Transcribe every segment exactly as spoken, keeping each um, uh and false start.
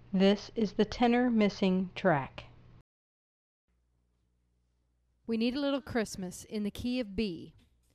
This is the tenor missing track. We Need a Little Christmas in the key of B.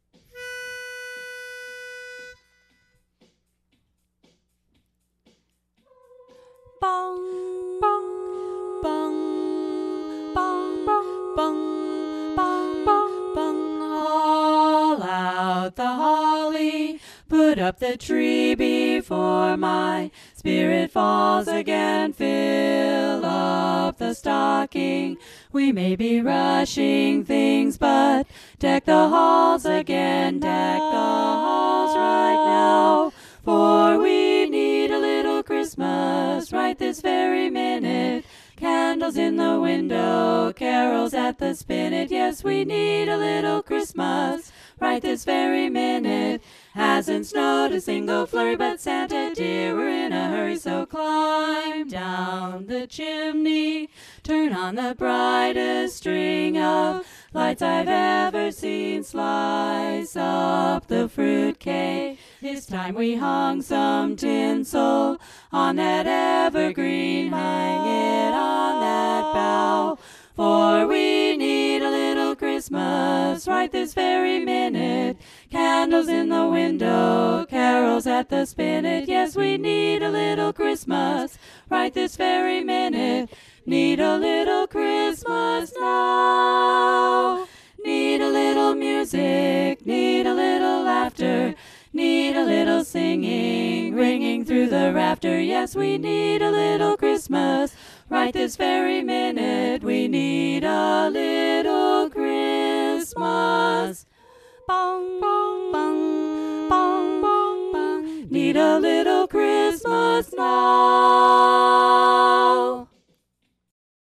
Bong, bong, bong, bong, bong, bong, bong, bong, bong. Haul out the holly, put up the tree before my spirit falls again. Fill up the stocking. We may be rushing things, but deck the halls again. Deck the halls right now, for we need a little Christmas right this very minute. Candles in the window, carols at the spinet. Yes, we need a little Christmas right this very minute. Hasn't snowed a single flurry, but Santa dear, we're in a hurry, so climb down the chimney, turn on the brightest string of lights I've ever seen, slice up the fruitcake. It's time we hung some tinsel on that evergreen, hang it on that bough, for we need a little Christmas right this very minute. Candles in the window, carols at the spinet. Yes, we need a little Christmas right this very minute. Need a little Christmas now. Need a little music, need a little laughter, need a little singing, ringing through the rafter. Yes, we need a little Christmas right this very minute. We need a little Christmas. Bong, bong, bong, bong, bong, bong. Need a little Christmas now.